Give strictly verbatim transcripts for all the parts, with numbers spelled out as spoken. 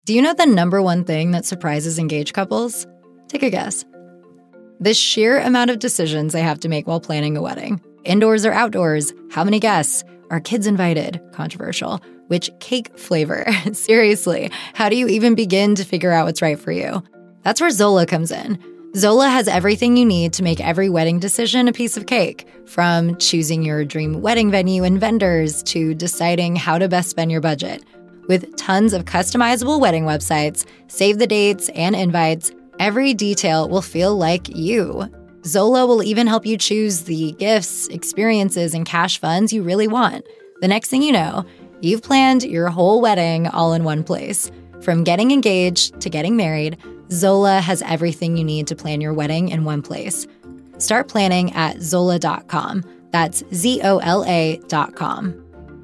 Do you know the number one thing that surprises engaged couples? Take a guess. The sheer amount of decisions they have to make while planning a wedding. Indoors or outdoors? How many guests? Are kids invited? Controversial. Which cake flavor? Seriously, how do you even begin to figure out what's right for you? That's where Zola comes in. Zola has everything you need to make every wedding decision a piece of cake, from choosing your dream wedding venue and vendors to deciding how to best spend your budget. With tons of customizable wedding websites, save the dates, and invites, every detail will feel like you. Zola will even help you choose the gifts, experiences, and cash funds you really want. The next thing you know, you've planned your whole wedding all in one place. From getting engaged to getting married, Zola has everything you need to plan your wedding in one place. Start planning at Zola dot com. That's Z O L A dot com.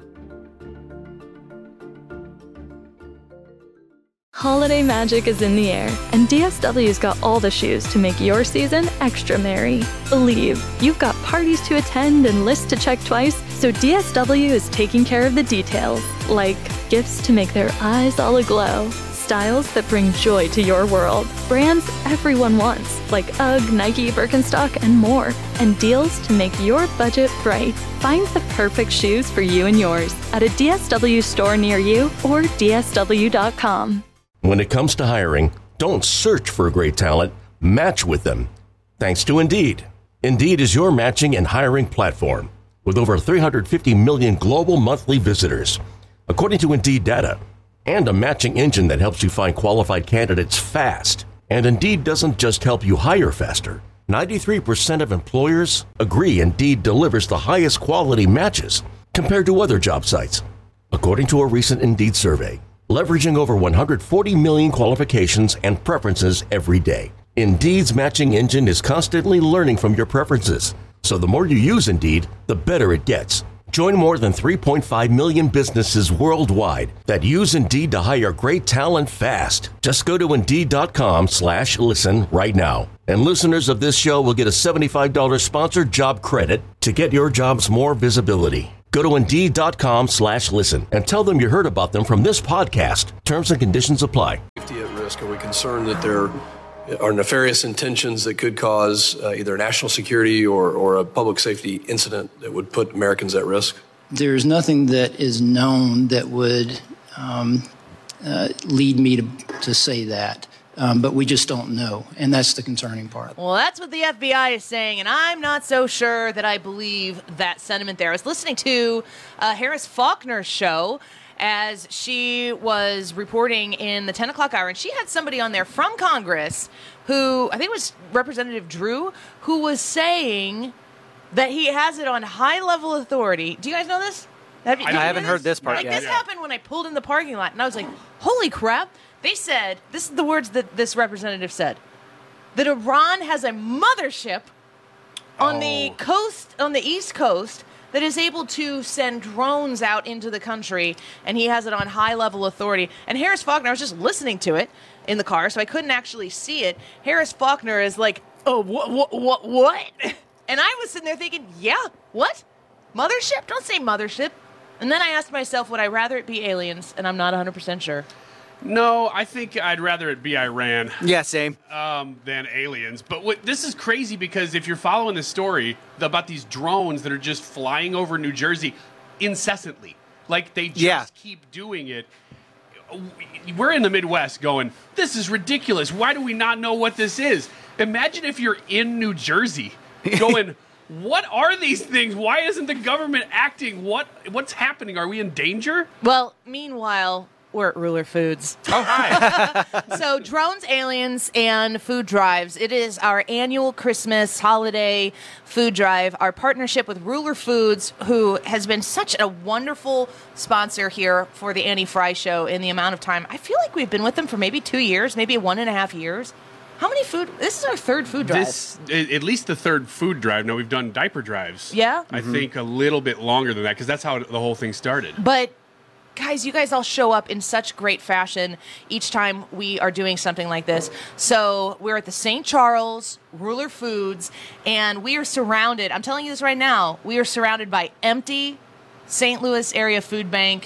Holiday magic is in the air, and D S W's got all the shoes to make your season extra merry. Believe, you've got parties to attend and lists to check twice, so D S W is taking care of the details, like gifts to make their eyes all aglow, styles that bring joy to your world, brands everyone wants, like UGG, Nike, Birkenstock, and more, and deals to make your budget bright. Find the perfect shoes for you and yours at a D S W store near you or D S W dot com. When it comes to hiring, don't search for great talent, match with them. Thanks to Indeed. Indeed is your matching and hiring platform with over three hundred fifty million global monthly visitors, according to Indeed data, and a matching engine that helps you find qualified candidates fast. And Indeed doesn't just help you hire faster. ninety-three percent of employers agree Indeed delivers the highest quality matches compared to other job sites, according to a recent Indeed survey. Leveraging over one hundred forty million qualifications and preferences every day. Indeed's matching engine is constantly learning from your preferences. So the more you use Indeed, the better it gets. Join more than three point five million businesses worldwide that use Indeed to hire great talent fast. Just go to Indeed.com slash listen right now. And listeners of this show will get a seventy-five dollars sponsored job credit to get your jobs more visibility. Go to Indeed.com slash listen and tell them you heard about them from this podcast. Terms and conditions apply. Safety at risk. Are we concerned that there are nefarious intentions that could cause uh, either national security or, or a public safety incident that would put Americans at risk? There's nothing that is known that would um, uh, lead me to, to say that. Um, but we just don't know, and that's the concerning part. Well, that's what the F B I is saying, and I'm not so sure that I believe that sentiment there. I was listening to uh, Harris Faulkner's show as she was reporting in the ten o'clock hour, and she had somebody on there from Congress who, I think it was Representative Drew, who was saying that he has it on high-level authority. Do you guys know this? Have you, I, I haven't heard this part like, yet. This yeah. happened when I pulled in the parking lot, and I was like, holy crap. They said, this is the words that this representative said, that Iran has a mothership on oh. the coast, on the East Coast, that is able to send drones out into the country, and he has it on high-level authority. And Harris Faulkner, I was just listening to it in the car, so I couldn't actually see it. Harris Faulkner is like, oh, what, what, what, what? And I was sitting there thinking, yeah, what? Mothership? Don't say mothership. And then I asked myself, would I rather it be aliens? And I'm not one hundred percent sure. No, I think I'd rather it be Iran. Yeah, same. Um, than aliens. But what, this is crazy because if you're following the story about these drones that are just flying over New Jersey incessantly, like they just yeah. keep doing it, we're in the Midwest going, this is ridiculous. Why do we not know what this is? Imagine if you're in New Jersey going, what are these things? Why isn't the government acting? What What's happening? Are we in danger? Well, meanwhile, we're at Ruler Foods. Oh, hi. So, drones, aliens, and food drives. It is our annual Christmas holiday food drive. Our partnership with Ruler Foods, who has been such a wonderful sponsor here for the Annie Fry Show in the amount of time. I feel like we've been with them for maybe two years, maybe one and a half years. How many food? This is our third food drive. This, at least the third food drive. No, we've done diaper drives. Yeah? I Mm-hmm. think a little bit longer than that because that's how the whole thing started. But guys, you guys all show up in such great fashion each time we are doing something like this. So we're at the Saint Charles Ruler Foods, and we are surrounded, I'm telling you this right now, we are surrounded by empty Saint Louis area food bank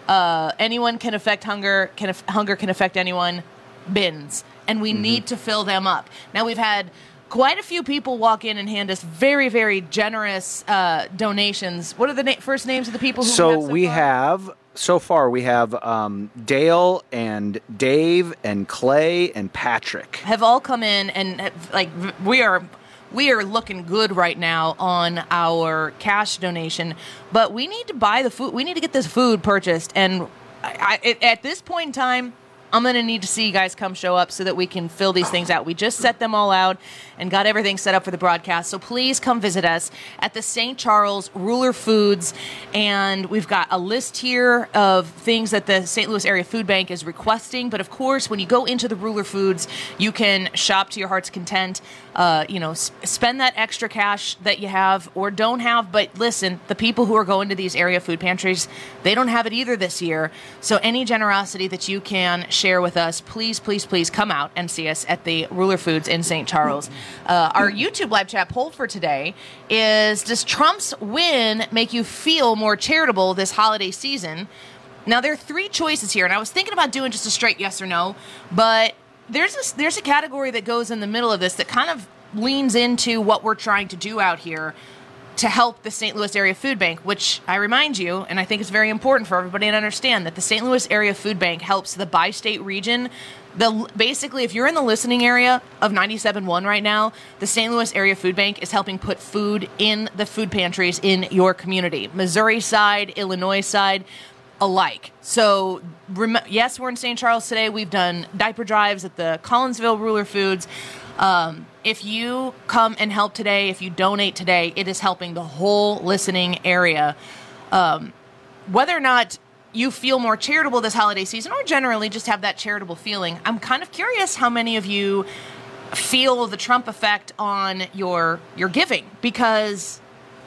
uh, anyone can affect hunger, can af- hunger can affect anyone bins, and we mm-hmm. need to fill them up. Now, we've had quite a few people walk in and hand us very, very generous uh, donations. What are the na- first names of the people who so we have so we far? have so far we have um, Dale and Dave and Clay and Patrick have all come in, and have, like we are we are looking good right now on our cash donation, but we need to buy the food. We need to get this food purchased, and I, I, at this point in time, I'm going to need to see you guys come show up so that we can fill these things out. We just set them all out and got everything set up for the broadcast. So please come visit us at the Saint Charles Ruler Foods. And we've got a list here of things that the Saint Louis Area Food Bank is requesting. But of course, when you go into the Ruler Foods, you can shop to your heart's content. Uh, you know, sp- spend that extra cash that you have or don't have. But listen, the people who are going to these area food pantries, they don't have it either this year. So any generosity that you can share with us, please, please, please come out and see us at the Ruler Foods in Saint Charles. Uh, our YouTube live chat poll for today is, does Trump's win make you feel more charitable this holiday season? Now, there are three choices here, and I was thinking about doing just a straight yes or no, but there's a, there's a category that goes in the middle of this that kind of leans into what we're trying to do out here to help the Saint Louis Area Food Bank, which I remind you, and I think it's very important for everybody to understand, that the Saint Louis Area Food Bank helps the bi-state region. The, basically, if you're in the listening area of ninety-seven point one right now, the Saint Louis Area Food Bank is helping put food in the food pantries in your community. Missouri side, Illinois side, alike. So, rem- yes, we're in Saint Charles today. We've done diaper drives at the Collinsville Ruler Foods. Um, if you come and help today, if you donate today, it is helping the whole listening area. Um, whether or not you feel more charitable this holiday season or generally just have that charitable feeling, I'm kind of curious how many of you feel the Trump effect on your your giving, because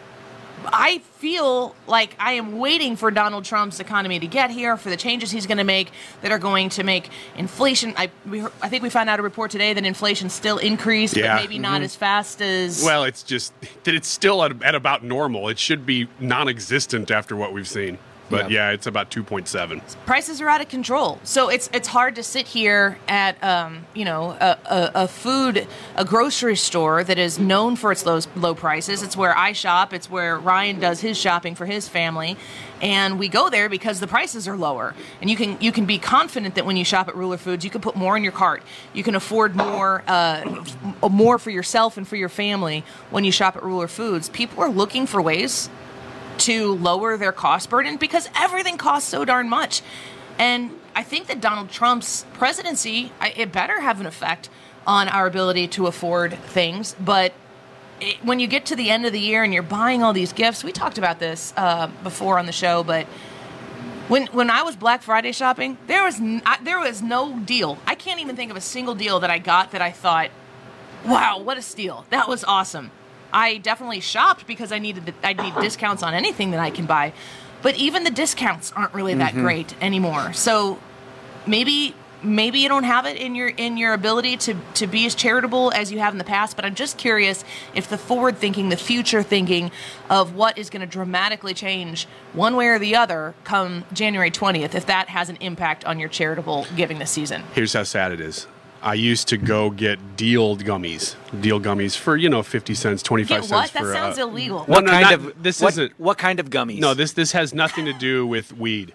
I feel like I am waiting for Donald Trump's economy to get here, for the changes he's going to make that are going to make inflation. I we, I think we found out a report today that inflation still increased, yeah. but maybe mm-hmm. not as fast as... Well, it's just that it's still at, at about normal. It should be non-existent after what we've seen. But yeah, yeah it's about two point seven. Prices are out of control. So it's it's hard to sit here at, um, you know, a, a, a food, a grocery store that is known for its low, low prices. It's where I shop. It's where Ryan does his shopping for his family. And we go there because the prices are lower. And you can you can be confident that when you shop at Ruler Foods, you can put more in your cart. You can afford more, uh, more for yourself and for your family when you shop at Ruler Foods. People are looking for ways to lower their cost burden because everything costs so darn much. And I think that Donald Trump's presidency, it better have an effect on our ability to afford things. But it, when you get to the end of the year and you're buying all these gifts, we talked about this uh, before on the show, but when when I was Black Friday shopping, there was n- I, there was no deal. I can't even think of a single deal that I got that I thought, wow, what a steal. That was awesome. I definitely shopped because I needed I need discounts on anything that I can buy, but even the discounts aren't really that mm-hmm. great anymore. So maybe maybe you don't have it in your in your ability to, to be as charitable as you have in the past. But I'm just curious if the forward thinking, the future thinking of what is going to dramatically change one way or the other come January twentieth, if that has an impact on your charitable giving this season. Here's how sad it is. I used to go get deal gummies, deal gummies for, you know, fifty cents, twenty-five Get what? cents for That sounds uh, illegal. What no, kind not, of this what, isn't what kind of gummies? No, this this has nothing to do with weed.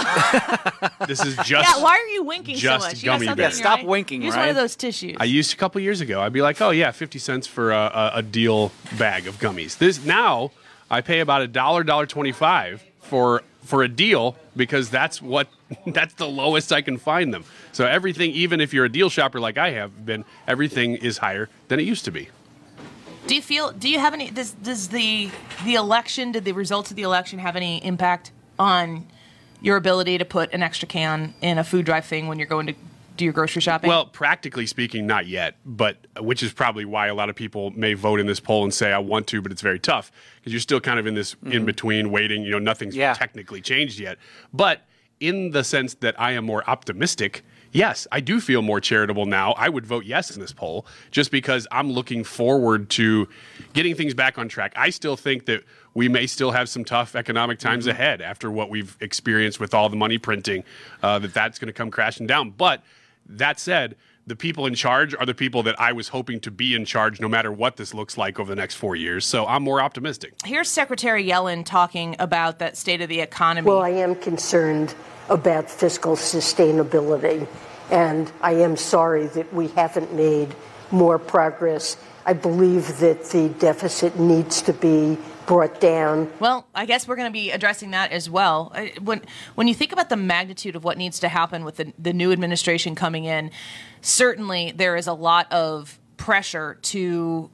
This is just Yeah, why are you winking so just much? You got gummy something bears. in your Stop eye? winking, Use Ryan. one of those tissues. I used a couple years ago. I'd be like, oh yeah, fifty cents for a, a, a deal bag of gummies. This now I pay about a dollar, dollar twenty-five for for a deal because that's what that's the lowest I can find them. So everything, even if you're a deal shopper like I have been, everything is higher than it used to be. Do you feel? Do you have any? Does does the the election? Did the results of the election have any impact on your ability to put an extra can in a food drive thing when you're going to do your grocery shopping? Well, practically speaking, not yet, but which is probably why a lot of people may vote in this poll and say I want to, but it's very tough because you're still kind of in this mm-hmm. in between waiting. You know, nothing's yeah. technically changed yet, but in the sense that I am more optimistic. yes, I do feel more charitable now. I would vote yes in this poll just because I'm looking forward to getting things back on track. I still think that we may still have some tough economic times mm-hmm. ahead after what we've experienced with all the money printing, uh, that that's going to come crashing down. But that said, the people in charge are the people that I was hoping to be in charge no matter what this looks like over the next four years. So I'm more optimistic. Here's Secretary Yellen talking about that state of the economy. Well, I am concerned about fiscal sustainability, and I am sorry that we haven't made more progress. I believe that the deficit needs to be brought down. Well, I guess we're going to be addressing that as well. When when you think about the magnitude of what needs to happen with the, the new administration coming in, certainly there is a lot of pressure to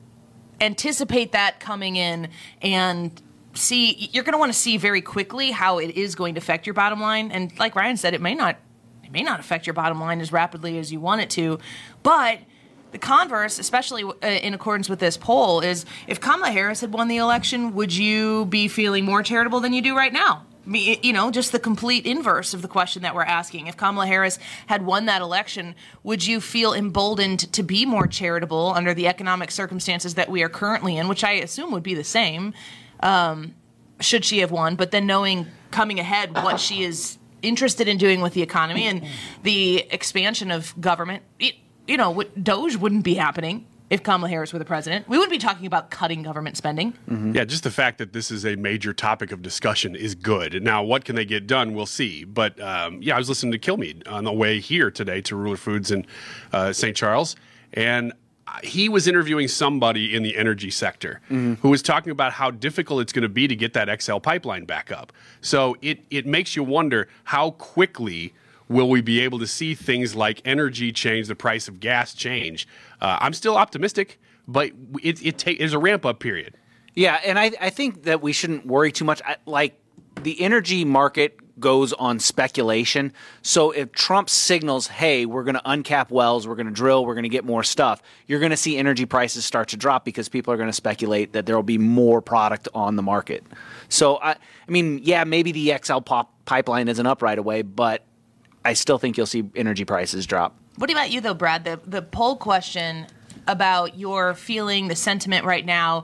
anticipate that coming in and see. You're going to want to see very quickly how it is going to affect your bottom line. And like Ryan said, it may not it may not affect your bottom line as rapidly as you want it to, but the converse, especially in accordance with this poll, is if Kamala Harris had won the election, would you be feeling more charitable than you do right now? You know, just the complete inverse of the question that we're asking. If Kamala Harris had won that election, would you feel emboldened to be more charitable under the economic circumstances that we are currently in, which I assume would be the same, um, should she have won? But then knowing coming ahead what she is interested in doing with the economy and the expansion of government, it, you know, Doge wouldn't be happening if Kamala Harris were the president. We wouldn't be talking about cutting government spending. Mm-hmm. Yeah, just the fact that this is a major topic of discussion is good. Now, what can they get done? We'll see. But, um, yeah, I was listening to Kilmeade on the way here today to Ruler Foods in uh, Saint Charles, and he was interviewing somebody in the energy sector mm-hmm. who was talking about how difficult it's going to be to get that X L pipeline back up. So it, it makes you wonder how quickly will we be able to see things like energy change, the price of gas change? Uh, I'm still optimistic, but it, it ta- there's a ramp-up period. Yeah, and I, I think that we shouldn't worry too much. I, like, the energy market goes on speculation. So if Trump signals, hey, we're going to uncap wells, we're going to drill, we're going to get more stuff, you're going to see energy prices start to drop because people are going to speculate that there will be more product on the market. So, I, I mean, yeah, maybe the X L pop pipeline isn't up right away, but I still think you'll see energy prices drop. What about you, though, Brad? The the poll question about your feeling, the sentiment right now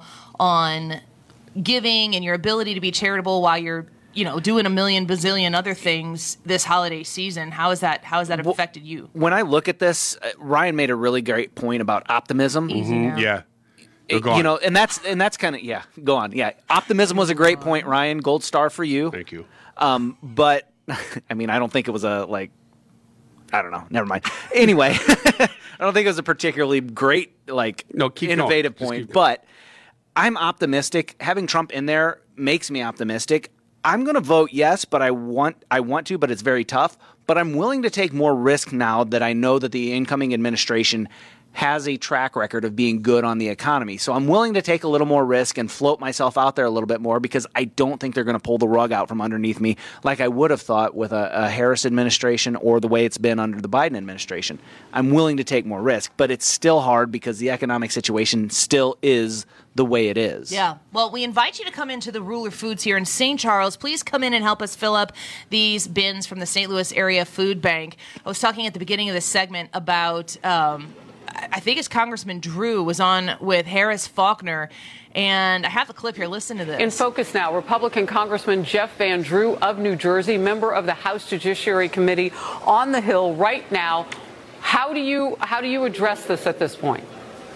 on giving and your ability to be charitable while you're, you know, doing a million bazillion other things this holiday season. How has that how has that affected you? When I look at this, uh, Ryan made a really great point about optimism. Mm-hmm. Yeah. It, you know, and that's and that's kind of yeah. Go on, yeah. Optimism was a great point, Ryan. Gold star for you. Thank you. Um, but I mean, I don't think it was a like. I don't know. Never mind. Anyway, I don't think it was a particularly great, like, no, keep innovative going. point. But I'm optimistic. Having Trump in there makes me optimistic. I'm going to vote yes, but I want I want to, but it's very tough. But I'm willing to take more risk now that I know that the incoming administration has a track record of being good on the economy. So I'm willing to take a little more risk and float myself out there a little bit more because I don't think they're going to pull the rug out from underneath me like I would have thought with a, a Harris administration or the way it's been under the Biden administration. I'm willing to take more risk, but it's still hard because the economic situation still is the way it is. Yeah. Well, we invite you to come into the Ruler Foods here in Saint Charles. Please come in and help us fill up these bins from the Saint Louis Area Food Bank. I was talking at the beginning of this segment about um, I think it's Congressman Drew was on with Harris Faulkner, and I have the clip here. Listen to this. In focus now, Republican Congressman Jeff Van Drew of New Jersey, member of the House Judiciary Committee on the Hill right now. How do you how do you address this at this point?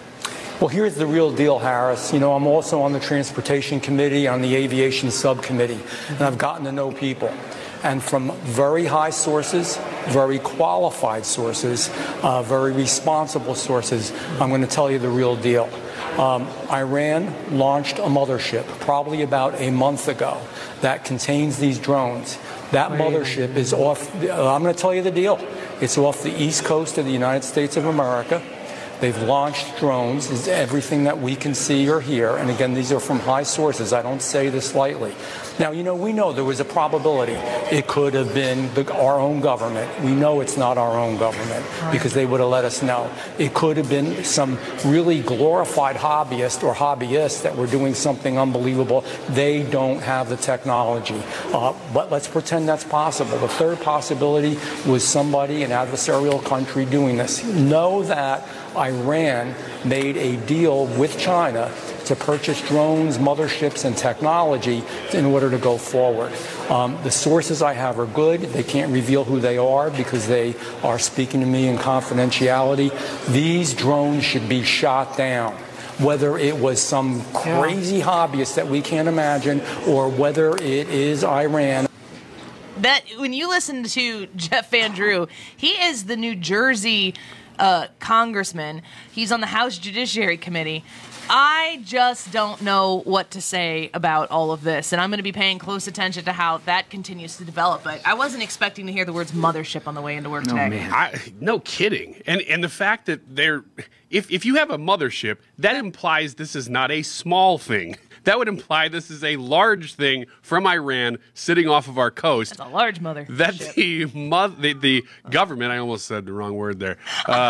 Well, here's the real deal, Harris. You know, I'm also on the Transportation Committee, on the Aviation Subcommittee, and I've gotten to know people. And from very high sources, very qualified sources, uh, very responsible sources, I'm going to tell you the real deal. Um, Iran launched a mothership probably about a month ago that contains these drones. That mothership is off, I'm going to tell you the deal. It's off the east coast of the United States of America. They've launched drones, is everything that we can see or hear. And again, these are from high sources. I don't say this lightly. Now, you know, we know there was a probability it could have been the, our own government. We know it's not our own government because they would have let us know. It could have been some really glorified hobbyist or hobbyists that were doing something unbelievable. They don't have the technology. Uh, but let's pretend that's possible. The third possibility was somebody, an adversarial country, doing this. Know that Iran made a deal with China to purchase drones, motherships, and technology in order to go forward. Um, the sources I have are good. They can't reveal who they are because they are speaking to me in confidentiality. These drones should be shot down. Whether it was some crazy hobbyist that we can't imagine or whether it is Iran. That when you listen to Jeff Van Drew, he is the New Jersey uh, congressman. He's on the House Judiciary Committee. I just don't know what to say about all of this, and I'm going to be paying close attention to how that continues to develop. But I wasn't expecting to hear the words mothership on the way into work no, today. Man. I, no kidding. And and the fact that they're, if, if you have a mothership, that implies this is not a small thing. That would imply this is a large thing from Iran sitting off of our coast. That's a large mother. That the, mo- the the government, I almost said the wrong word there,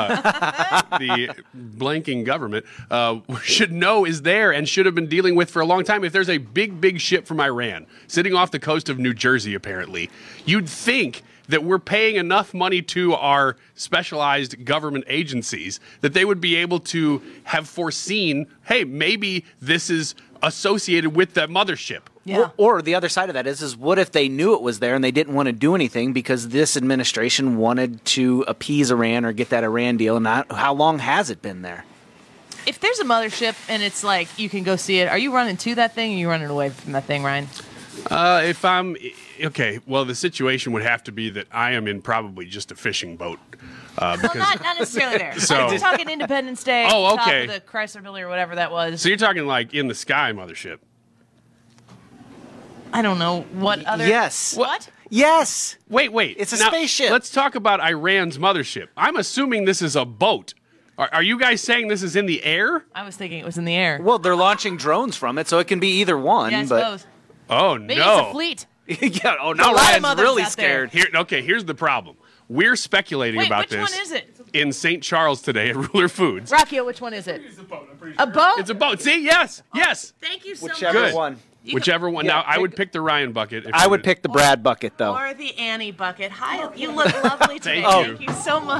uh, the blanking government uh, should know is there and should have been dealing with for a long time. If there's a big, big ship from Iran sitting off the coast of New Jersey, apparently, you'd think that we're paying enough money to our specialized government agencies that they would be able to have foreseen, hey, maybe this is associated with that mothership. Yeah. Or, or the other side of that is, is what if they knew it was there and they didn't want to do anything because this administration wanted to appease Iran or get that Iran deal? And not, how long has it been there? If there's a mothership and it's like you can go see it, are you running to that thing or are you running away from that thing, Ryan? Uh, if I'm okay, well, the situation would have to be that I am in probably just a fishing boat. Uh, because, well, not, not necessarily there. So, I'm talking Independence Day. Oh, okay. Top of the Chrysler Building or whatever that was. So you're talking like in the sky mothership. I don't know what other. Yes. What? Yes. Wait, wait. It's a now, spaceship. Let's talk about Iran's mothership. I'm assuming this is a boat. Are, are you guys saying this is in the air? I was thinking it was in the air. Well, they're launching drones from it, so it can be either one. Yeah, I but... suppose. Oh, Maybe no. it's a fleet. yeah, oh, now Ryan's really scared. Here, okay, here's the problem. We're speculating Wait, about which this. one is it? In Saint Charles today at Ruler Foods. Rockio, which one is it? It's a boat. I'm pretty sure. A boat? It's a boat. See, yes, oh, yes. Thank you so Whichever much. Good. one. You Whichever one. Yeah, now, pick, I would pick the Ryan bucket. If I would would pick the Brad bucket, though. Or the Annie bucket. Hi, you look lovely today. Thank you. Thank you so much.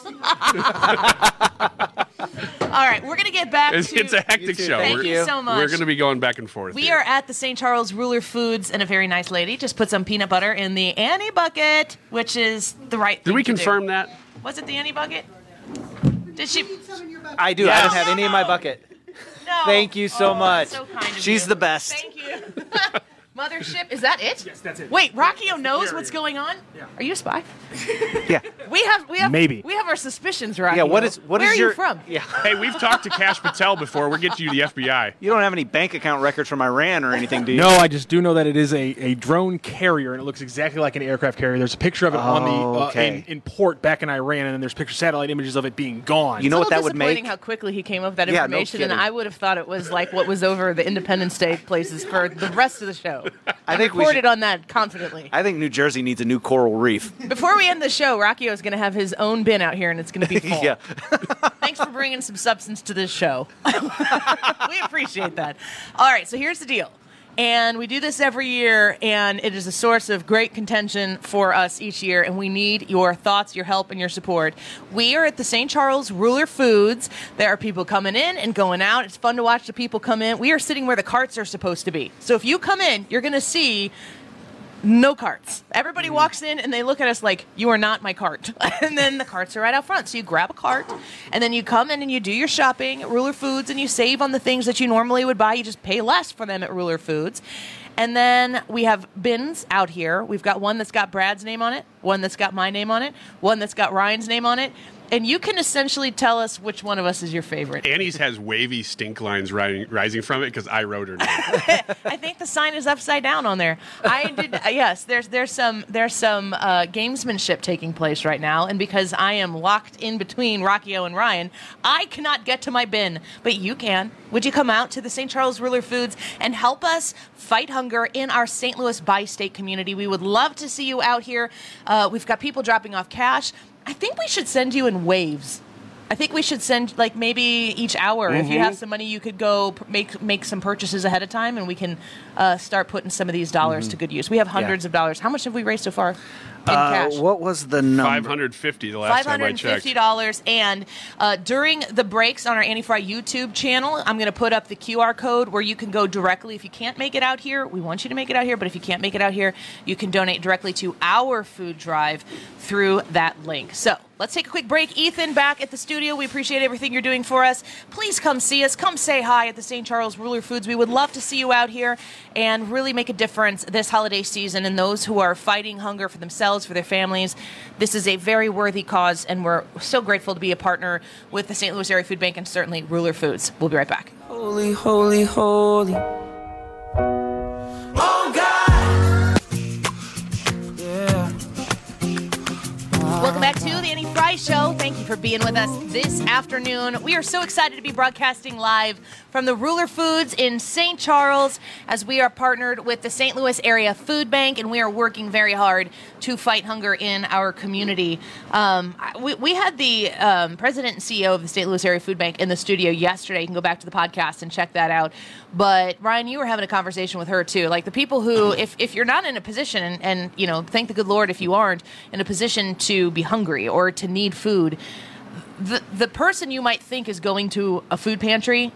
All right, we're going to get back it's, to... It's a hectic show. Thank we're, you so much. We're going to be going back and forth. We here. are at the Saint Charles Ruler Foods, and a very nice lady just put some peanut butter in the Annie bucket, which is the right thing Did we to confirm do. that? Was it the Annie bucket? Did she... I do. Yes. I don't have No, any no. in my bucket. No. Thank you so Oh, much. so kind of She's you. the best. Thank you. Mothership, is that it? Yes, that's it. Wait, Rockio knows what's going on? Yeah. Are you a spy? Yeah. We have we have Maybe. we have our suspicions, Rockio. Yeah. What is what Where is are your you from? Yeah. Hey, we've talked to Cash Patel before. We'll get you the F B I. You don't have any bank account records from Iran or anything, do you? No, I just do know that it is a, a drone carrier, and it looks exactly like an aircraft carrier. There's a picture of it on the uh, okay. in, in port back in Iran, and then there's picture satellite images of it being gone. You know It's what a that would little disappointing make? how quickly he came up with that Yeah, no information, and kidding. I would have thought it was like what was over the Independence Day places for the rest of the show. I think we recorded should- on that confidently. I think New Jersey needs a new coral reef. Before we end the show, Rockio is going to have his own bin out here, and it's going to be full. Yeah. Thanks for bringing some substance to this show. We appreciate that. All right, so here's the deal. And we do this every year, and it is a source of great contention for us each year, and we need your thoughts, your help, and your support. We are at the Saint Charles Ruler Foods. There are people coming in and going out. It's fun to watch the people come in. We are sitting where the carts are supposed to be. So if you come in, you're going to see no carts. Everybody walks in and they look at us like, you are not my cart. And then the carts are right out front. So you grab a cart and then you come in and you do your shopping at Ruler Foods and you save on the things that you normally would buy. You just pay less for them at Ruler Foods. And then we have bins out here. We've got one that's got Brad's name on it, one that's got my name on it, one that's got Ryan's name on it. And you can essentially tell us which one of us is your favorite. Annie's has wavy stink lines ri- rising from it because I wrote her name. I think the sign is upside down on there. I did. Uh, yes, there's there's some there's some uh, gamesmanship taking place right now, and because I am locked in between Rockio and Ryan, I cannot get to my bin, but you can. Would you come out to the Saint Charles Ruler Foods and help us fight hunger in our Saint Louis bi-state community? We would love to see you out here. Uh, we've got people dropping off cash. I think we should send you in waves. I think we should send, like, maybe each hour. Mm-hmm. If you have some money, you could go p- make make some purchases ahead of time, and we can uh, start putting some of these dollars mm-hmm. to good use. We have hundreds yeah. of dollars. How much have we raised so far? In uh, cash? What was the number? five hundred fifty dollars the last time I checked. five hundred fifty dollars. And uh, during the breaks on our Annie Fry YouTube channel, I'm going to put up the Q R code where you can go directly. If you can't make it out here, we want you to make it out here. But if you can't make it out here, you can donate directly to our food drive through that link. So let's take a quick break. Ethan, back at the studio. We appreciate everything you're doing for us. Please come see us. Come say hi at the Saint Charles Ruler Foods. We would love to see you out here and really make a difference this holiday season in those who are fighting hunger for themselves, for their families. This is a very worthy cause, and we're so grateful to be a partner with the Saint Louis Area Food Bank and certainly Ruler Foods. We'll be right back. Holy, holy, holy. Oh, God. Yeah. Welcome back to the Annie Fry Show. Thank you for being with us this afternoon. We are so excited to be broadcasting live from the Ruler Foods in Saint Charles as we are partnered with the Saint Louis Area Food Bank, and we are working very hard to fight hunger in our community. Um, we, we had the um, president and C E O of the Saint Louis Area Food Bank in the studio yesterday. You can go back to the podcast and check that out. But, Ryan, you were having a conversation with her, too. Like, the people who, if, if you're not in a position, and, and, you know, thank the good Lord if you aren't in a position to be hungry or to need food, the the person you might think is going to a food pantry,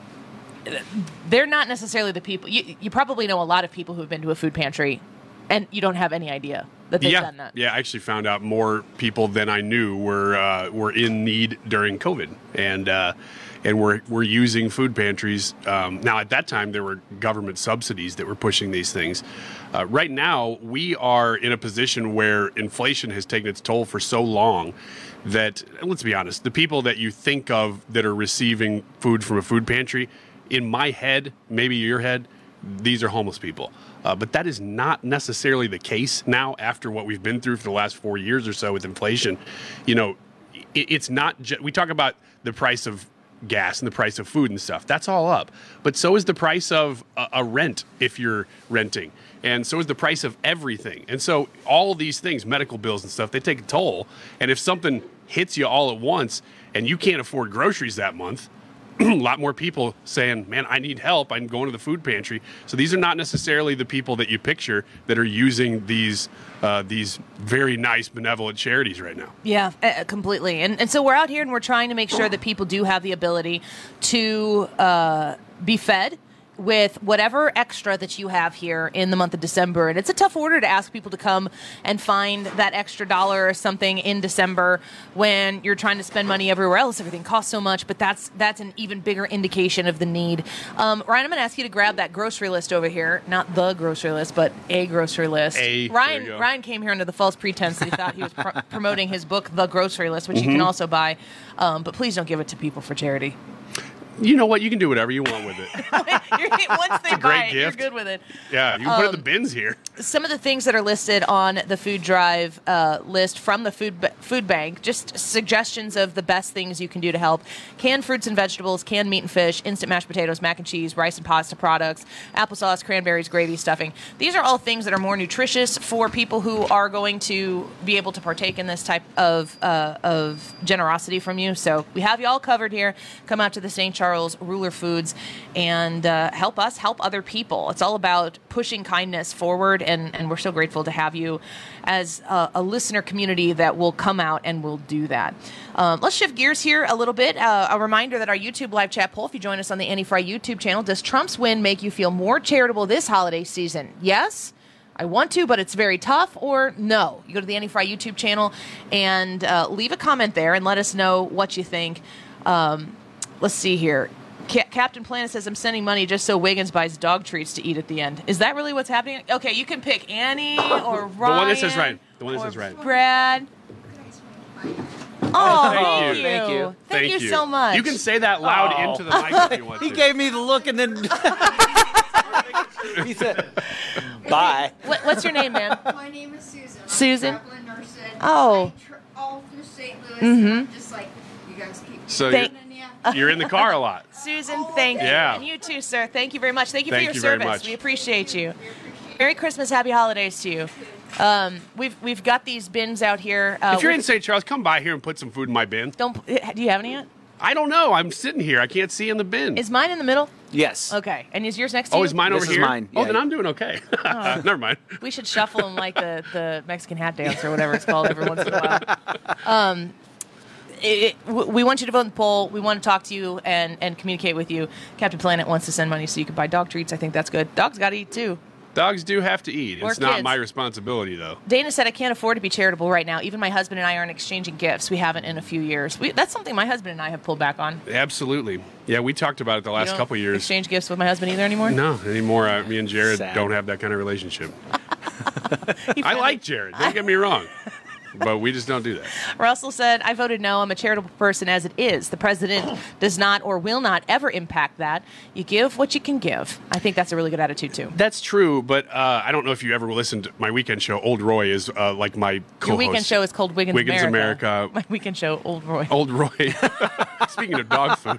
they're not necessarily the people. You, you probably know a lot of people who have been to a food pantry, and you don't have any idea that they've yeah. done that. Yeah, I actually found out more people than I knew were uh, were in need during COVID, and uh, and we're we're using food pantries. Um, now, at that time, there were government subsidies that were pushing these things. Uh, right now, we are in a position where inflation has taken its toll for so long that, let's be honest, the people that you think of that are receiving food from a food pantry, in my head, maybe your head, these are homeless people. Uh, but that is not necessarily the case now after what we've been through for the last four years or so with inflation. You know, it, it's not just, we talk about the price of gas and the price of food and stuff. That's all up. But so is the price of a, a rent if you're renting. And so is the price of everything. And so all of these things, medical bills and stuff, they take a toll. And if something hits you all at once and you can't afford groceries that month, a lot more people saying, man, I need help. I'm going to the food pantry. So these are not necessarily the people that you picture that are using these uh, these very nice benevolent charities right now. Yeah, uh, completely. And and so we're out here and we're trying to make sure that people do have the ability to uh, be fed with whatever extra that you have here in the month of December. And it's a tough order to ask people to come and find that extra dollar or something in December when you're trying to spend money everywhere else. Everything costs so much, but that's that's an even bigger indication of the need. Um, Ryan, I'm going to ask you to grab that grocery list over here. Not the grocery list, but a grocery list. A, Ryan Ryan came here under the false pretense that he thought he was pro- promoting his book, The Grocery List, which Mm-hmm. you can also buy. Um, but please don't give it to people for charity. You know what? You can do whatever you want with it. You're, once they a buy great it, gift. you're good with it. Yeah, you can put it in Um, the bins here. Some of the things that are listed on the food drive uh, list from the food ba- food bank, just suggestions of the best things you can do to help: canned fruits and vegetables, canned meat and fish, instant mashed potatoes, mac and cheese, rice and pasta products, applesauce, cranberries, gravy, stuffing. These are all things that are more nutritious for people who are going to be able to partake in this type of uh, of generosity from you. So we have you all covered here. Come out to the Saint Charles Ruler Foods and uh, help us help other people. It's all about pushing kindness forward, and, and we're so grateful to have you as a, a listener community that will come out and will do that. Um, let's shift gears here a little bit. Uh, a reminder that our YouTube live chat poll, if you join us on the Annie Fry YouTube channel, does Trump's win make you feel more charitable this holiday season? Yes, I want to, but it's very tough, or no? You go to the Annie Fry YouTube channel and uh, leave a comment there and let us know what you think. Um, let's see here. Ca- Captain Planet says, I'm sending money just so Wiggins buys dog treats to eat at the end. Is that really what's happening? Okay, you can pick Annie or Ryan. The one that says Ryan. The one that says Ryan. Brad. Oh, thank thank you. you. Thank you. Thank you so much. You can say that loud Oh. into the mic if you want He to. gave me the look and then he said, bye. What, what's your name, man? My name is Susan. Susan? I'm a traveling nurse and Oh. I tr- all through Saint Louis. Mhm. I'm just like, you guys keep So doing you're, it. you're in the car a lot. Susan, thank you. Yeah. And you too, sir. Thank you very much. Thank you Thank for your you very service. much. We appreciate you. Merry Christmas, happy holidays to you. Um, we've we've got these bins out here. Uh, if you're we've- in Saint Charles, come by here and put some food in my bin. don't do you have any yet? I don't know. I'm sitting here. I can't see in the bin. Is mine in the middle? Yes. Okay. And is yours next to oh, you? is mine This over is here? mine. Oh, Yeah. then I'm doing okay. Never mind. We should shuffle them like the, the Mexican hat dance or whatever it's called every once in a while. Um, it, it, w- we want you to vote in the poll. We want to talk to you and, and communicate with you. Captain Planet wants to send money so you can buy dog treats. I think that's good. Dogs got to eat too. Dogs do have to eat. Or It's not kids. my responsibility, though. Dana said, I can't afford to be charitable right now. Even my husband and I aren't exchanging gifts. We haven't in a few years. We, that's something my husband and I have pulled back on. Absolutely. Yeah, we talked about it the You last don't couple of years. exchange gifts with my husband either anymore? No, anymore. Uh, me and Jared Sad. don't have that kind of relationship. He I finally- like Jared. Don't get me wrong. But we just don't do that. Russell said, I voted no. I'm a charitable person as it is. The president does not or will not ever impact that. You give what you can give. I think that's a really good attitude, too. That's true, but uh, I don't know if you ever listened to my weekend show. Old Roy is uh, like my co-host. Your weekend show is called Wiggins, Wiggins America. America. My weekend show, Old Roy. Old Roy. Speaking of dog food.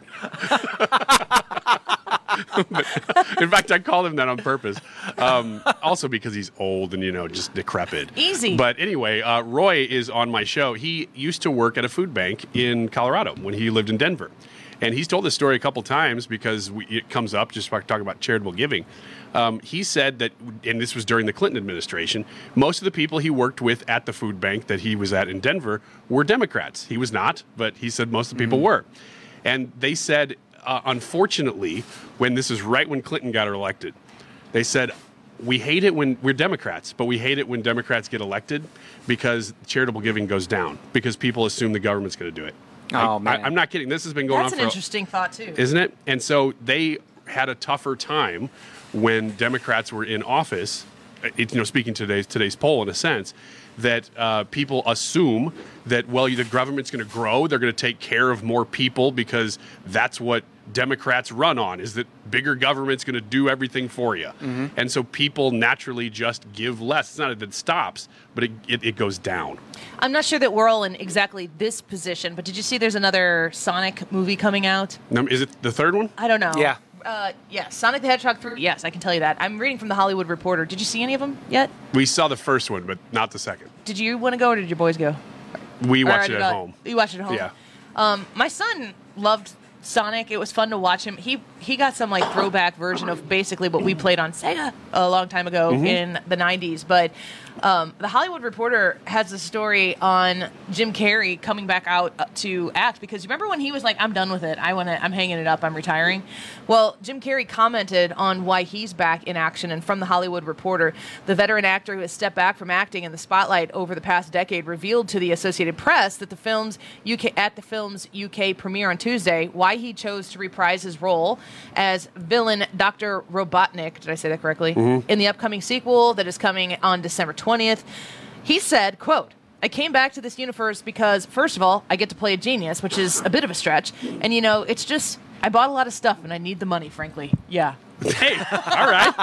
But, in fact, I called him that on purpose. Um, also because he's old and, you know, just decrepit. Easy. But anyway, uh, Roy is on my show. He used to work at a food bank in Colorado when he lived in Denver. And he's told this story a couple times because we, it comes up just by talking about charitable giving. Um, he said that, and this was during the Clinton administration, most of the people he worked with at the food bank that he was at in Denver were Democrats. He was not, but he said most of the people Mm-hmm. were. And they said, uh, unfortunately, when this is right when Clinton got elected, they said, we hate it when we're Democrats, but we hate it when Democrats get elected because charitable giving goes down because people assume the government's going to do it. Oh, I, man. I, I'm not kidding. This has been going That's on an for interesting thought, too. isn't it? And so they had a tougher time when Democrats were in office. It, you know, speaking to today's today's poll, in a sense, that uh, people assume that well, the government's going to grow, they're going to take care of more people because that's what Democrats run on, is that bigger government's going to do everything for you. Mm-hmm. And so people naturally just give less. It's not that it stops, but it, it, it goes down. I'm not sure that we're all in exactly this position, but did you see there's another Sonic movie coming out? Now, is it the third one? I don't know. Yeah. Uh, yes, Sonic the Hedgehog three. Yes, I can tell you that. I'm reading from the Hollywood Reporter. Did you see any of them yet? We saw the first one, but not the second. Did you want to go or did your boys go? We Or watched did it at I- home. You watched it at home? Yeah. Um, my son loved Sonic. It was fun to watch him. He he got some like throwback version of basically what we played on Sega a long time ago Mhm. in the nineties. But um, the Hollywood Reporter has a story on Jim Carrey coming back out uh, to act because remember when he was like, "I'm done with it. I want to. I'm hanging it up. I'm retiring." Well, Jim Carrey commented on why he's back in action, and from the Hollywood Reporter, the veteran actor who has stepped back from acting in the spotlight over the past decade revealed to the Associated Press that the film's U K at the film's U K premiere on Tuesday why he chose to reprise his role as villain Doctor Robotnik. Did I say that correctly? Mhm. In the upcoming sequel that is coming on December twentieth, he said, "Quote." I came back to this universe because, first of all, I get to play a genius, which is a bit of a stretch. And, you know, it's just, I bought a lot of stuff and I need the money, frankly. Yeah. Hey, all right.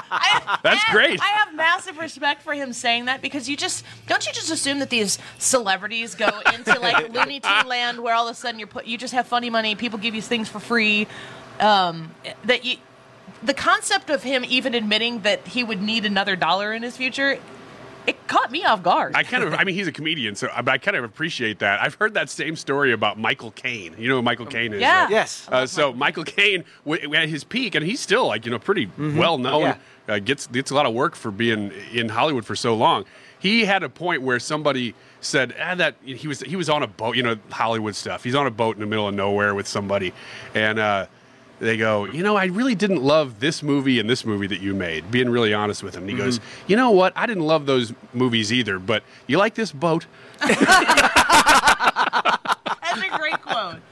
That's great. I have massive respect for him saying that because you just, don't you just assume that these celebrities go into like Looney Tune land where all of a sudden you're put, you just have funny money, people give you things for free. Um, that you, the concept of him even admitting that he would need another dollar in his future, it caught me off guard. I kind of, I mean, he's a comedian, so but I kind of appreciate that. I've heard that same story about Michael Caine. You know who Michael Caine is? Yeah. right? Yes. Uh, so Michael Caine, w- at his peak, and he's still like you know pretty well known. Yeah. Uh, gets gets a lot of work for being in Hollywood for so long. He had a point where somebody said ah, that he was he was on a boat. You know, Hollywood stuff. He's on a boat in the middle of nowhere with somebody, and. Uh, They go, you know, I really didn't love this movie and this movie that you made, being really honest with him. And he goes, you know what? I didn't love those movies either, but you like this boat? That's a great quote.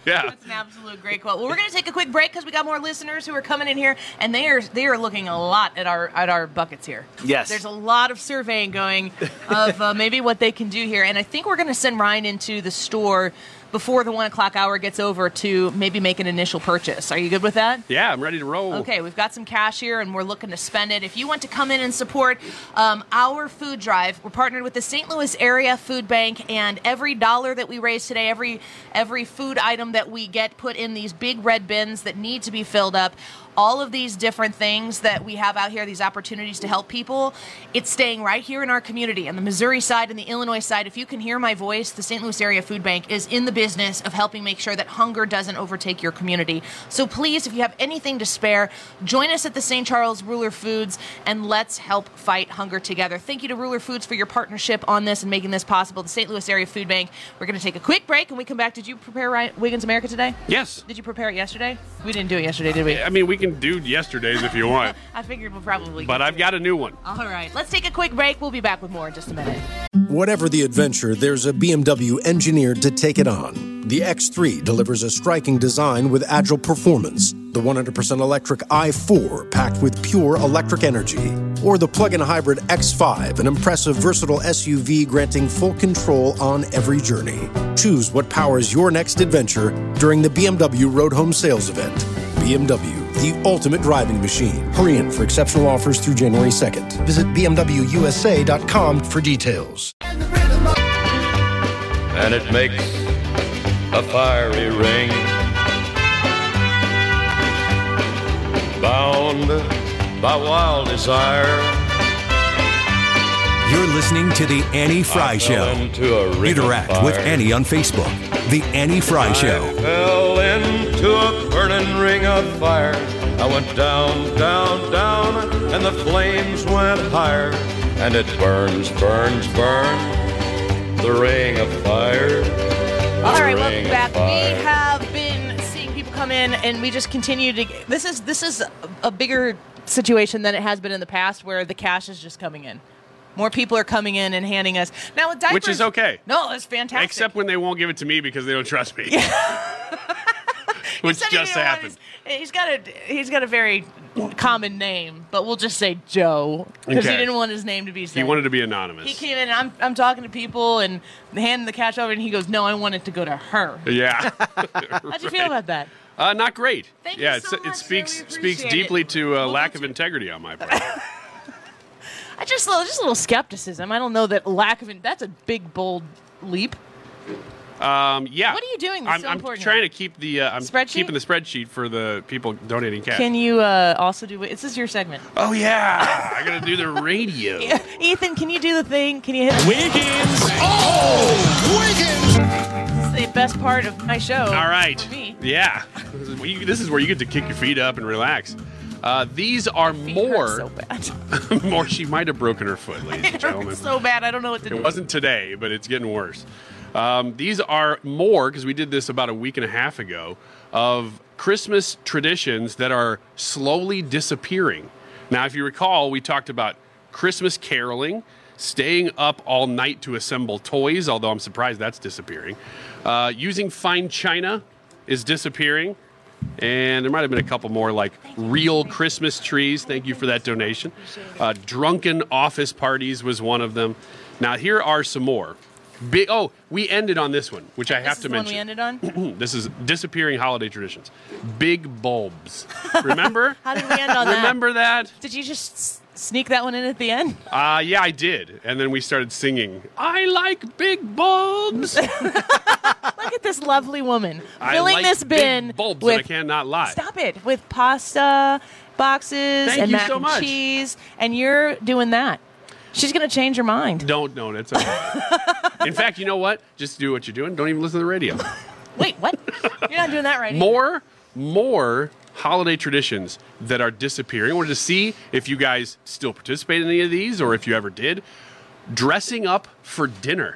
Yeah. That's an absolute great quote. Well, we're going to take a quick break because we got more listeners who are coming in here, and they are they are looking a lot at our at our buckets here. Yes. There's a lot of surveying going of uh, maybe what they can do here, and I think we're going to send Ryan into the store before the one o'clock hour gets over to maybe make an initial purchase. Are you good with that? Yeah, I'm ready to roll. Okay, we've got some cash here, and we're looking to spend it. If you want to come in and support um, our food drive, we're partnered with the Saint Louis Area Food Bank, and every dollar that we raise today, every every food item that we get put in these big red bins that need to be filled up, all of these different things that we have out here, these opportunities to help people, it's staying right here in our community. On the Missouri side and the Illinois side, if you can hear my voice, the Saint Louis Area Food Bank is in the business of helping make sure that hunger doesn't overtake your community. So please, if you have anything to spare, join us at the Saint Charles Ruler Foods, and let's help fight hunger together. Thank you to Ruler Foods for your partnership on this and making this possible. The Saint Louis Area Food Bank. We're going to take a quick break, and we come back. Did you prepare Ryan, Wiggins America today? Yes. Did you prepare it yesterday? We didn't do it yesterday, did we? I mean, we can do yesterday's if you want. I figured we'll probably But get I've to got it. a new one. All right, let's take a quick break. We'll be back with more in just a minute. Whatever the adventure, there's a B M W engineered to take it on. The X three delivers a striking design with agile performance. The one hundred percent electric i four, packed with pure electric energy. Or the plug-in hybrid X five, an impressive, versatile S U V granting full control on every journey. Choose what powers your next adventure during the B M W Road Home Sales Event. B M W, the ultimate driving machine. Hurry in for exceptional offers through January second. Visit b m w u s a dot com for details. And it makes a fiery ring, bound by wild desire. You're listening to The Annie Fry Show. Interact with Annie on Facebook. The Annie Fry Show. I fell into a burning ring of fire. I went down, down, down, and the flames went higher. And it burns, burns, burns, the ring of fire. All right, The welcome ring of back. We fire. have been seeing people come in, and we just continue to. This is this is a bigger situation than it has been in the past, where the cash is just coming in. More people are coming in and handing us now with diapers. Which is okay. No, it's fantastic. Except when they won't give it to me because they don't trust me. Which Said just he didn't want happened. his- He's got a he's got a very common name, but we'll just say Joe because Okay. he didn't want his name to be said. He wanted to be anonymous. He came in, and I'm I'm talking to people and handing the cash over, and he goes, "No, I want it to go to her." Yeah. How'd you feel about that? Uh, not great. Thank you yeah, so it's, much, it speaks sir. We speaks appreciate it. deeply to uh, We'll lack go of to- integrity on my part. I just a little, just a little skepticism. I don't know that lack of in- that's a big bold leap. Um, yeah. What are you doing that's I'm, so I'm important trying here? to keep the uh, I'm Spreadsheet? keeping the spreadsheet for the people donating cash. Can you uh, also do? This is your segment. Oh yeah, I gotta do the radio. Yeah. Ethan, can you do the thing? Can you hit Wiggins? Oh, Wiggins! This is the best part of my show. All right. For me. Yeah. This is, where you, this is where you get to kick your feet up and relax. Uh, these are more. so bad. more. She might have broken her foot, ladies and It gentlemen. hurts so bad. I don't know what to do. It wasn't today, but it's getting worse. Um, these are more, because we did this about a week and a half ago, of Christmas traditions that are slowly disappearing. Now, if you recall, we talked about Christmas caroling, staying up all night to assemble toys, although I'm surprised that's disappearing. Uh, using fine china is disappearing. And there might have been a couple more, like real Christmas trees. Thank you for that donation. Uh, drunken office parties was one of them. Now, here are some more. Big, oh, we ended on this one, which I This have is to the one mention. we ended on? This is disappearing holiday traditions. Big bulbs. Remember? How did we end on that? Remember that? Did you just s- sneak that one in at the end? Uh, yeah, I did. And then we started singing, I like big bulbs. Look at this lovely woman I filling like this bin big bulbs, with and I cannot lie. stop it with pasta boxes Thank and you mac so and much. cheese, and you're doing that. She's gonna change her mind. Don't, no, that's okay. In fact, you know what? Just do what you're doing. Don't even listen to the radio. Wait, what? You're not doing that right. either. More, more holiday traditions that are disappearing. I wanted to see if you guys still participate in any of these, or if you ever did. Dressing up for dinner.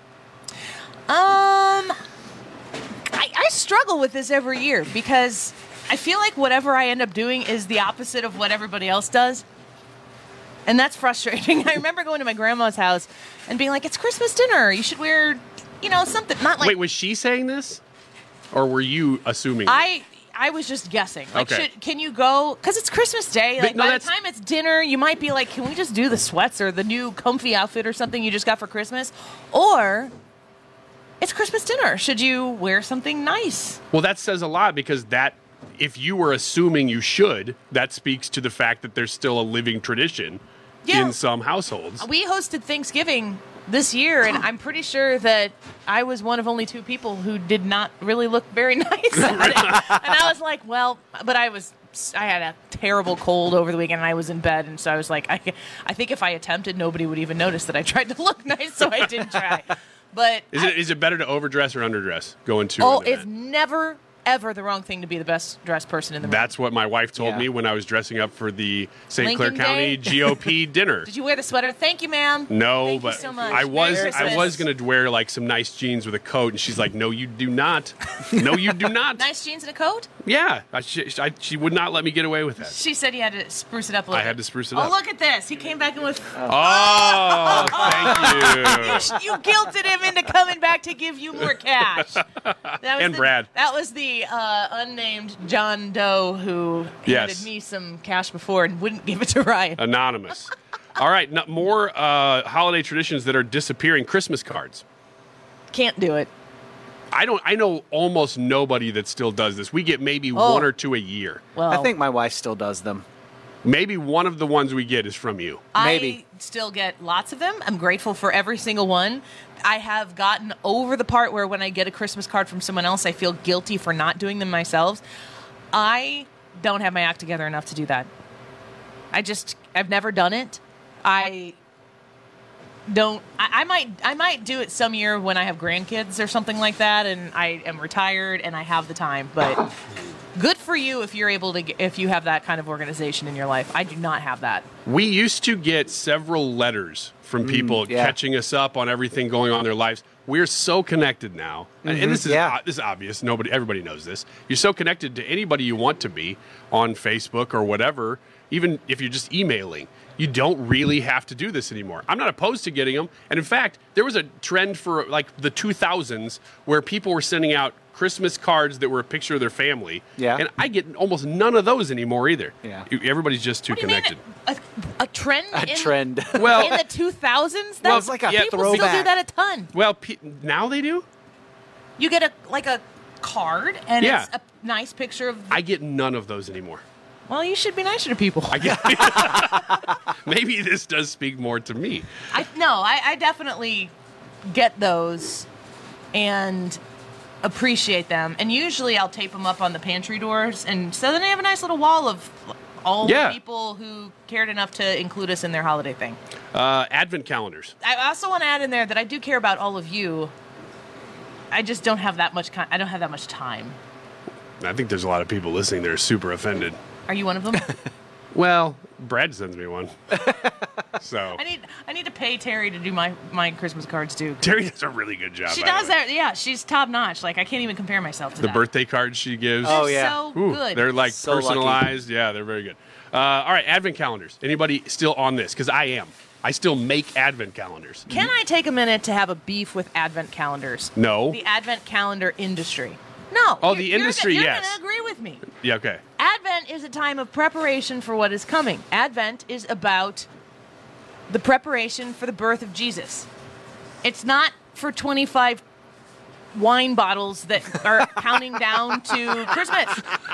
Um, I, I struggle with this every year because I feel like whatever I end up doing is the opposite of what everybody else does. And that's frustrating. I remember going to my grandma's house and being like, it's Christmas dinner. You should wear, you know, something. Not like, Wait, was she saying this? or were you assuming? I I was just guessing. Like, Okay. should, can you go? Because it's Christmas Day. But Like, no, by the that's- time it's dinner, you might be like, can we just do the sweats or the new comfy outfit or something you just got for Christmas? Or it's Christmas dinner. Should you wear something nice? Well, that says a lot because that, if you were assuming you should, that speaks to the fact that there's still a living tradition Yeah. in some households. We hosted Thanksgiving this year, and I'm pretty sure that I was one of only two people who did not really look very nice at it. And I was like, well, but I was, I had a terrible cold over the weekend, and I was in bed, and so I was like, I, I think if I attempted, nobody would even notice that I tried to look nice, so I didn't try. But Is it is it better to overdress or underdress going to? oh, an it's event? never ever the wrong thing to be the best dressed person in the room. That's what my wife told Yeah. me when I was dressing up for the Saint Clair Lincoln County Day? G O P dinner. Did you wear the sweater? Thank you, ma'am. No, Thank but you so much. I was Merry I Christmas. was going to wear like some nice jeans with a coat, and she's like, "No, you do not. No, you do not." Nice jeans and a coat? Yeah, I, she, I, she would not let me get away with that. She said you had to spruce it up a little I had bit. to spruce it Oh, up. look at this. He came back in with... Oh, thank you. you, sh- you guilted him into coming back to give you more cash. That was And the, Brad. That was the uh, unnamed John Doe who Yes. handed me some cash before and wouldn't give it to Ryan. Anonymous. All right, no, more uh, holiday traditions that are disappearing. Christmas cards. Can't do it. I don't. I know almost nobody that still does this. We get maybe Oh. one or two a year. Well, I think my wife still does them. Maybe one of the ones we get is from you. I still get lots of them. I'm grateful for every single one. I have gotten over the part where when I get a Christmas card from someone else, I feel guilty for not doing them myself. I don't have my act together enough to do that. I just, I've never done it. I don't, I, I might, I might do it some year when I have grandkids or something like that, and I am retired and I have the time, but good for you if you're able to, get, if you have that kind of organization in your life. I do not have that. We used to get several letters from people yeah. catching us up on everything going on in their lives. We're so connected now, and- Mhm, and this is yeah. uh, this is obvious. Nobody, everybody knows this. You're so connected to anybody you want to be on Facebook or whatever. Even if you're just emailing, you don't really have to do this anymore. I'm not opposed to getting them, and in fact, there was a trend for like the two thousands where people were sending out Christmas cards that were a picture of their family. Yeah. and I get almost none of those anymore either. Yeah. Everybody's just too What do you mean, connected. A, a trend? A in, trend. Well- in the two thousands? Well, That's it's like a people still do throwback. that a ton. Well, pe- now they do. You get a like a card, and Yeah. it's a nice picture of. I get none of those anymore. Well, you should be nicer to people. I get. Maybe this does speak more to me. I no, I, I definitely get those and appreciate them, and usually I'll tape them up on the pantry doors, and so then they have a nice little wall of all Yeah. the people who cared enough to include us in their holiday thing. Uh, advent calendars. I also want to add in there that I do care about all of you. I just don't have that much. Con- I don't have that much time. I think there's a lot of people listening that are super offended. Are you one of them? Well, Brad sends me one. So I need I need to pay Terry to do my, my Christmas cards too. Terry does a really good job. She by the does way. that. Yeah, she's top notch. Like I can't even compare myself to The that. birthday cards she gives. Oh, They're yeah. so Ooh, good. they're like So lucky. personalized. Yeah, they're very good. Uh, all right, advent calendars. Anybody still on this? Because I am. I still make advent calendars. Can I take a minute to have a beef with advent calendars? No. The advent calendar industry. No. Oh, you're- the you're industry, You're yes. going to agree with me. Yeah. Okay. Advent is a time of preparation for what is coming. Advent is about the preparation for the birth of Jesus. It's not for twenty-five wine bottles that are counting down to Christmas.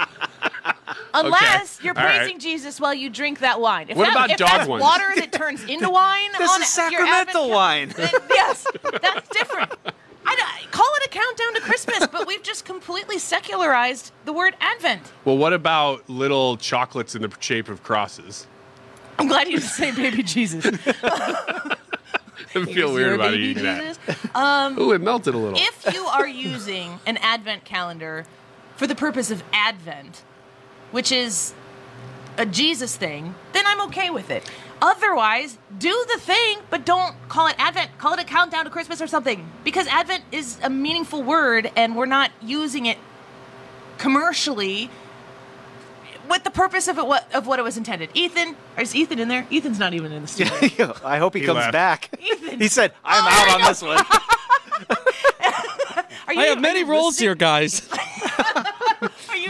Unless Okay. you're All right. praising Jesus while you drink that wine. If What that, about if dog that's ones? water that turns into wine, This on is your Advent sacramental cal- wine. then yes, that's different. I don't- call it a countdown to Christmas, but we've just completely secularized the word Advent. Well, what about little chocolates in the shape of crosses? I'm glad you didn't say baby Jesus. I feel Is weird your about baby eating Jesus? that. Um, Ooh, it melted a little. if you are using an Advent calendar for the purpose of Advent, which is a Jesus thing, then I'm okay with it. Otherwise, do the thing, but don't call it Advent. Call it a countdown to Christmas or something. Because Advent is a meaningful word, and we're not using it commercially with the purpose of it, what of what it was intended. Ethan, is Ethan in there? Ethan's not even in the studio. I hope he, He comes left. back. Ethan. He said, "I'm Oh, out I on know. this one." Are you, I have are many you roles listening? here, guys.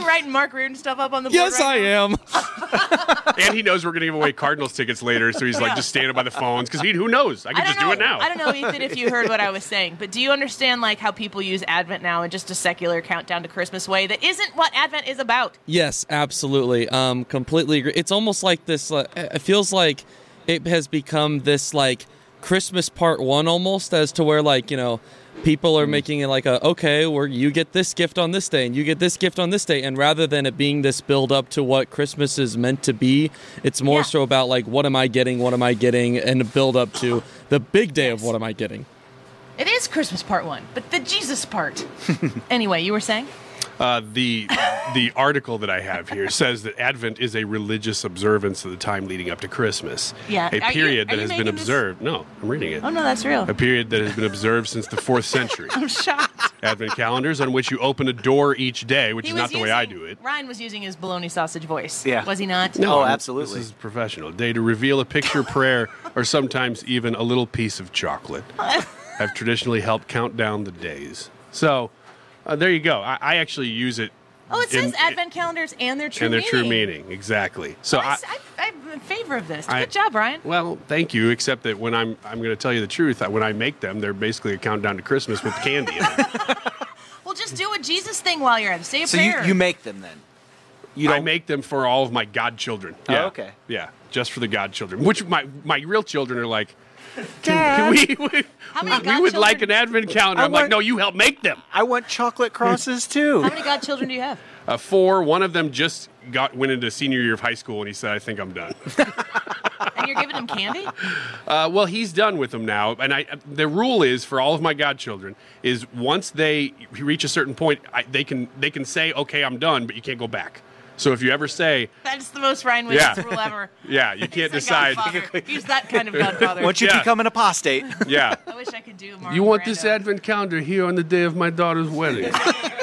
you writing Mark Reardon stuff up on the board? Yes, right I now? am. And he knows we're going to give away Cardinals tickets later, so he's like Yeah. just standing by the phones because he who knows? I can I just don't do it know. now. I don't know, Ethan, if you heard what I was saying, but do you understand like how people use Advent now in just a secular countdown to Christmas way that isn't what Advent is about? Yes, absolutely. Um, completely agree. It's almost like this. Uh, it feels like it has become this like Christmas part one almost, as to where like you know people are making it like a okay, where you get this gift on this day and you get this gift on this day, and rather than it being this build up to what Christmas is meant to be, it's more Yeah. so about like what am I getting, what am I getting, and a build up to the big day of what am I getting. It is Christmas part one, but the Jesus part. Anyway, you were saying? Uh, the the article that I have here says that Advent is a religious observance of the time leading up to Christmas. Yeah. A Are you- period are that you has been making this- observed. No, I'm reading it. Oh, no, that's real. A period that has been observed since the fourth century. I'm shocked. Advent calendars on which you open a door each day, which He is was not the way I using- do it. Ryan was using his bologna sausage voice. Yeah. Was he not? Oh, I'm- This is professional. A day to reveal a picture, prayer, or sometimes even a little piece of chocolate have traditionally helped count down the days. So uh, there you go. I, I actually use it. Oh, it says in- Advent calendars and their true and their meaning. true meaning, exactly. So Oh, I, I, I, I'm in favor of this. I- Good job, Ryan. well, thank you. Except that when I'm, I'm going to tell you the truth. When I make them, they're basically a countdown to Christmas with candy in it. Well, just do a Jesus thing while you're at it. Say a So you, prayer. you make them then? You I don't make them for all of my godchildren. Oh, Yeah. okay. Yeah, just for the godchildren. Which my my real children are like, can, can we, we, How many we would godchildren- like an advent calendar. I I'm like, want- no, you help make them. I want chocolate crosses too. How many godchildren do you have? Uh, four. One of them just got went into senior year of high school, and he said, "I think I'm done." And you're giving him candy? Uh, well, he's done with them now, and I. The rule is for all of my godchildren is once they reach a certain point, I, they can they can say, "Okay, I'm done," but you can't go back. So if you ever say, That's the most Ryan Williams Yeah. rule ever. "Yeah, you can't He's a decide," godfather. He's that kind of godfather. Once you Yeah. become an apostate. yeah, I wish I could do Marlon you want Brando. this advent calendar here on the day of my daughter's wedding.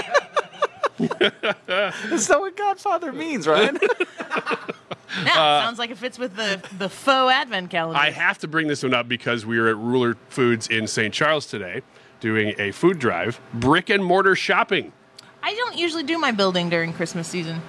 That's not what Godfather means, right? Now, sounds like it fits with the, the faux advent calendar. I have to bring this one up because we were at Ruler Foods in Saint Charles today doing a food drive, brick and mortar shopping. I don't usually do my building during Christmas season.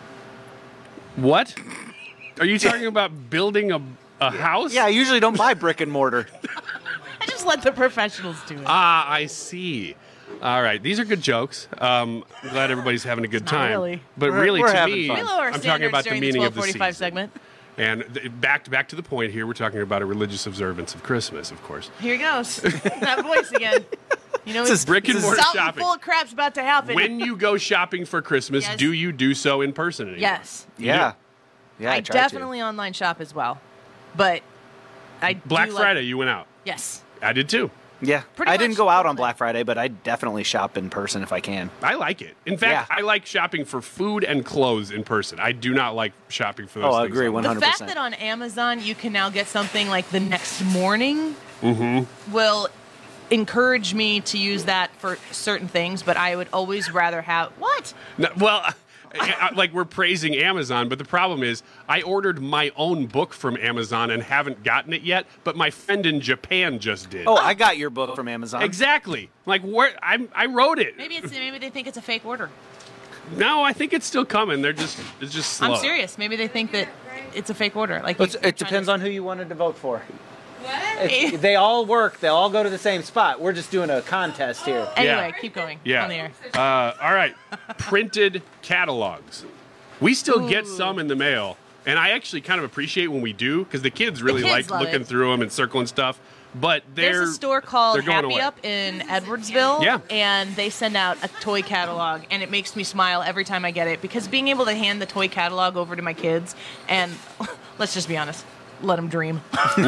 What? Are you talking about building a, a house? Yeah, I usually don't buy brick and mortar. I just let the professionals do it. Ah, I see. All right, these are good jokes. Um, I'm glad everybody's having a good Not time. really. But We're- really, we're to having me, fun. We lower our I'm talking standards about the during meaning the of the twelve forty-five season. segment. And th- back back to the point here, we're talking about a religious observance of Christmas, of course. Here he goes. That voice again. You know, This it's is brick and mortar something shopping. full of crap's about to happen. When you go shopping for Christmas, Yes. do you do so in person anymore? Yes. You Yeah. do? Yeah, I, I tried definitely online shop as well. But I Black do like- Friday, you went out. Yes. I did too. to. Yeah. Pretty I didn't much go out on all Black Friday, but I definitely shop in person if I can. I like it. In fact, Yeah. I like shopping for food and clothes in person. I do not like shopping for those Oh, I things. agree, online. one hundred The percent. fact that on Amazon you can now get something like the next morning Mm-hmm. will encourage me to use that for certain things, but I would always rather have what? No, well, I- I- like we're praising Amazon, but the problem is I ordered my own book from Amazon and haven't gotten it yet, but my friend in Japan just did. Oh, I got your book from Amazon. Exactly. Like where I I wrote it. Maybe it's maybe they think it's a fake order. No, I think it's still coming. They're just it's just slow. I'm serious. Maybe they think that it's a fake order. Like It's, you- it depends on who you wanted to vote for. What? It's- they all work. They all go to the same spot. We're just doing a contest here. Anyway, keep going. Yeah. On the air. Uh, all right. Printed catalogs. We still get some in the mail, and I actually kind of appreciate when we do because the kids really kids like love looking it. through them and circling stuff. But they're There's a store called they're going Happy away. Up in Edwardsville. Yeah. And they send out a toy catalog, and it makes me smile every time I get it because being able to hand the toy catalog over to my kids, and let's just be honest, let them dream.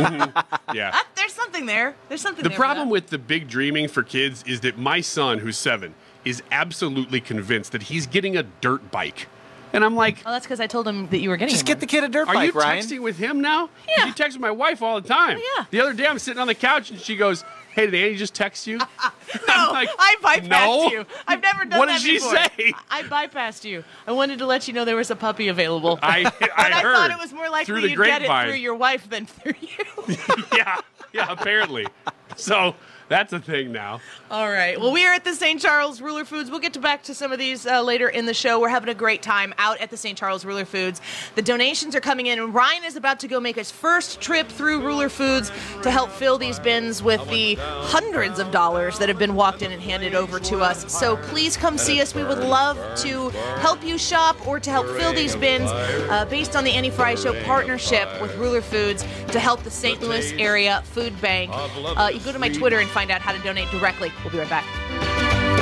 Yeah. Ah, there's something there. There's something The there. for problem that. with the big dreaming for kids is that my son, who's seven, is absolutely convinced that he's getting a dirt bike. And I'm like, Oh, that's because I told him that you were getting Just him get one. the kid a dirt are bike, you Ryan. texting with him now? Yeah. You text with my wife all the time. Oh, yeah. The other day I'm sitting on the couch and she goes, hey, did Andy just text you? No, like, I bypassed no. you. I've never done What that did she before. say? I bypassed you. I wanted to let you know there was a puppy available. I, but I I heard thought it was more likely through the you'd get it grapevine. through your wife than through you. yeah, yeah, apparently. So That's a thing now. All right. Well, we are at the Saint Charles Ruler Foods. We'll get to back to some of these uh, later in the show. We're having a great time out at the Saint Charles Ruler Foods. The donations are coming in, and Ryan is about to go make his first trip through Ruler Foods to help fill these bins with the hundreds of dollars that have been walked in and handed over to us. So please come see us. We would love to help you shop or to help fill these bins uh, based on the Annie Fry Show partnership with Ruler Foods to help the Saint Louis Area Food Bank. Uh, you go to my Twitter and find out how to donate directly. We'll be right back.